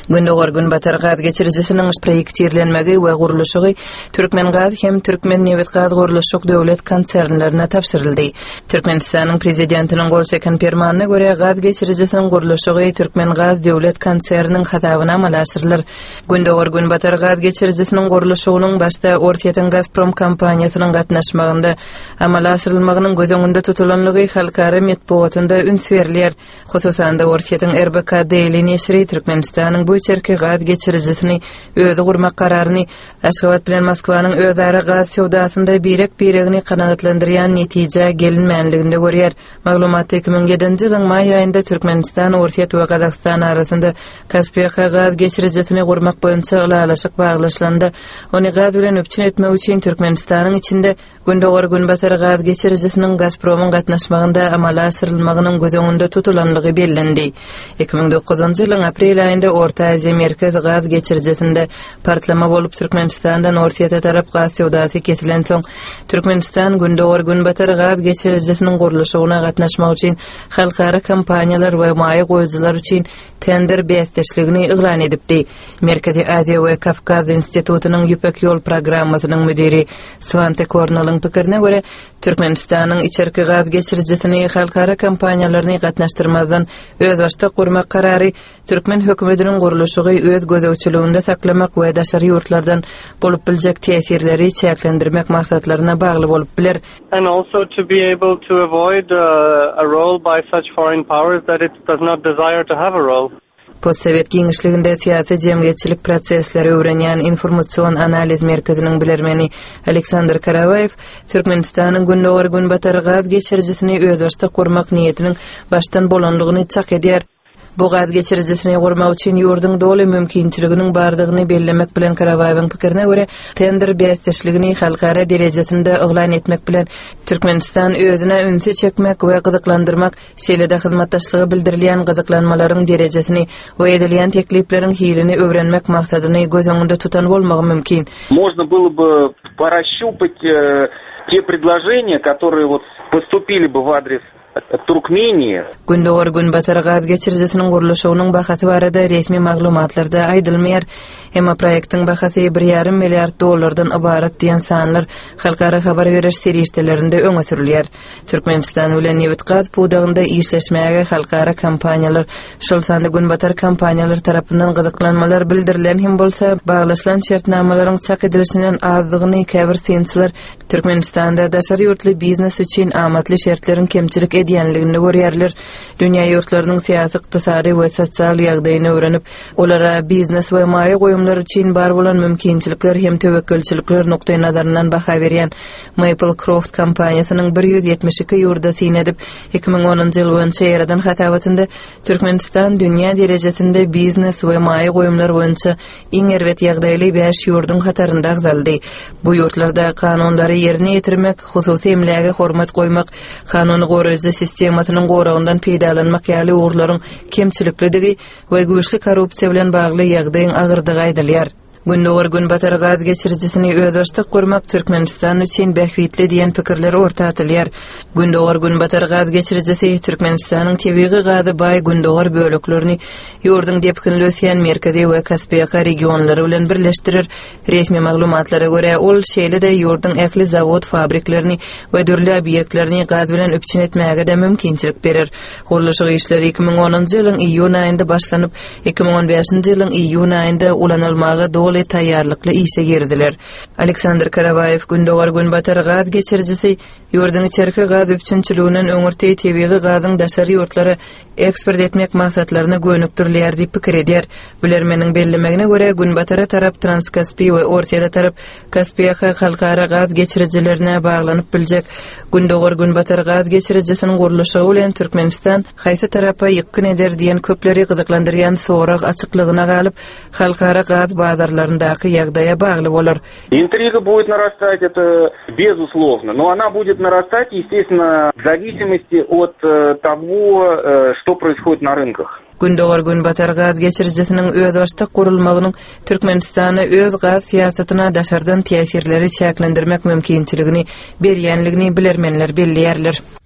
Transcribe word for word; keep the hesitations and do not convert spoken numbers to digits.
Gündogor Günbatar gaz geçiricisinin projektirlenmegi we guruluşy Türkmen Gaz hem Türkmen Neft Gaz guruluşyk döwlet konsernlerine tapşyryldy. Türkmenistanyň prezidentiniň golseken fermanyna göre gaz geçiricisiniň guruluşy Türkmen Gaz döwlet konserniniň hatabyna amal aşyrylýar. Gündogor Günbatar gaz geçiricisiniň guruluşynyň başda Ortiýatan Gazprom kompaniýasynyň gatnaşmagynda amal aşyrylmagynyň göz öňünde tutulanlygy halkara medeniýetinde üns berilýär. Hususan da Ortiýatan R B K Daily neşri Türkmenistanyň bu çerki gaz geçiricisini özü gurmak kararyny Aşgabat bilen Moskwanyň özara gaz sowdasynda birek biregini kanagatlandyrýan netije gelinmänliginde görýär. Maglumatda iki ming ýedinji ýylyň may aýynda Türkmenistan, Ortiýat we Gazakystan arasynda Kaspiýa gaz geçiricisini gurmak boýunça ýylalaşyk baglaşlandy. Ony gaz bilen öpçün etmek üçin Türkmenistanyň içinde Gündogor Günbatar gaz geçiricisiniň Gazpromyň gatnaşmagynda amala aşyrylmagynyň göz öňünde tutulanlygy bellendi. iki ming dokuzunji ýylyň aprel aýynda Orta Aziýa merkez gaz geçiricisinde partlama bolup Türkmenistandan Ortiýata tarap gaz sowdasy kesilen soň Türkmenistan Gündogor Günbatar gaz geçiricisiniň guruluşyna gatnaşmak üçin halkara kompaniýalar we maýa goýjylar üçin tender beýleşligini ýylan edipdi. Merkezi Aziýa we Kafkaz institutynyň Ýüpek ýol programmasynyň müdiri Svante Kornalyň pikirine göre Türkmenistanyň içerki gaz geçiricisini halkara kompaniýalaryny gatnaşdyrmazdan öz başda gurmak karary Türkmen hökümetiniň guruluşy öz gözegçiliginde saklamak we daşary ýurtlardan bolup biljek täsirleri çäklendirmek maksatlaryna bagly bolup biler. And also to be able to avoid uh, a role by such foreign powers that it does not desire to have a role. Postsovet giňişliginde siýasy jemgyýetçilik prosesleri öwrenýän informasiýon analiz merkeziniň bilermeni Aleksandr Karavayev Türkmenistanyň Gündogor Günbatar gaz geçiricisini öz başda gurmak niýetiniň başdan bolanlygyny çak edýär. Bu gaz geçiricisini gurmak üçin ýurdun doly mümkinçiliginiň bardygyny bellemek bilen Karavayewiň pikirine göre tender beýleşligini halkara derejesinde ýylan etmek bilen Türkmenistan özüne ünsi çekmek we gyzyklandyrmak, şeýle-de hyzmatdaşlygy bildirilýän gyzyklanmalaryň derejesini we edilýän teklipleriň hilini öwrenmek maksadyny göz öňünde tutan bolmagy mümkin. Можно было бы прощупать те предложения, которые вот поступили бы в адрес Türkmeniýa. Gündogor Günbatar gaz geçiricisiniň guruluşynyň bahasy barada resmi maglumatlarda aýdylmaýar. Emma proýektiň bahasy bir ýarym milliard dollardan ibarat diýen sanlar halkara habar beriş serişdelerinde öňe sürilýär. Türkmenistan bilen Neft Gaz pudagynda işleşmäge halkara kompaniýalar, şol sanda Günbatar kompaniýalar tarapyndan gyzyklanmalar bildirilen hem bolsa baglaşylan şertnamalaryň çak edilişinden azdygyny käbir synçylar Türkmenistanda daşary ýurtly biznes üçin amatly şertleriň kemçilik edýänligini görýärler. Dünýä ýurtlarynyň syýasy, ykdysady we sosial ýagdaýyny öwrenip, olara biznes we maýa goýumlar üçin bar bolan mümkinçilikler hem tewekkelçilikler noktaý nazaryndan baha berýän Maple Croft kompaniýasynyň bir ýüz ýetmiş iki ýurda synedip iki ming onunji ýyl boýunça ýaradan hatabatynda Türkmenistan dünýä derejesinde biznes we maýa goýumlar boýunça iň erwet ýagdaýly beş ýurdun hatarynda agzaldy. Bu ýurtlarda kanunlary ýerine ýetirmek, hususy emläge hormat goýmak, kanuny goraýjy sistemasynyň goragyndan peýdalanmak ýaly uğurlaryň kemçilikligi we güýçli korrupsiýa bilen bagly ýagdaýyň agyrdygy aýdylýar. Gündogor Günbatar gaz geçiricisini öz başda gurmak Türkmenistan üçin bähwitli diýen pikirler orta atylýar. Gündogor Günbatar gaz geçiricisi Türkmenistanyň tebigy gazy baý Gündogor böleklerini ýurdun depkinli ösýän merkezi we Kaspiýa regionlary bilen birleşdirir. Resmi maglumatlara görä ol şeýle-de ýurdun ähli zawod fabriklerini we dürli obýektlerini gaz bilen öpçün etmäge de mümkinçilik berer. Guruluşy işleri iki ming onunji ýylyň iýun aýynda başlanyp iki ming on beşinji ýylyň iýun aýynda ulanylmagy doly taýýarlykly işe girdiler. Aleksandr Karavayew Gündogor Günbatar gaz geçiricisi ýurdun içerki gaz öpçünçiliginiň öňürtej tebigy gazyň daşary ýurtlary eksport etmek maksatlaryna gönükdirler diýip pikir edýär. Bilermeniň bellemegine görä Günbatara tarap Transkaspiýa we Ortiýa tarap Kaspiýa halkara gaz geçiricilerine baglanyp biljek. Gündogor Günbatar gaz geçiricisiniň guruluşy bilen Türkmenistan haýsy tarapa ýykyn eder diýen köpleri gyzyklandyrýan sorag açyklygyna galyp halkara gaz bazarlaryndaky ýagdaýa bagly bolar. Интрига будет нарастать, это безусловно, но она будет нарастать, естественно, в зависимости от того, что происходит на рынках. Gündogor Günbatar gaz geçiricisiniň öz başda gurulmagynyň Türkmenistana öz gaz siýasatyna daşardan täsirleri çäklendirmek mümkinçiligini berýänligini bilermenler belliýärler.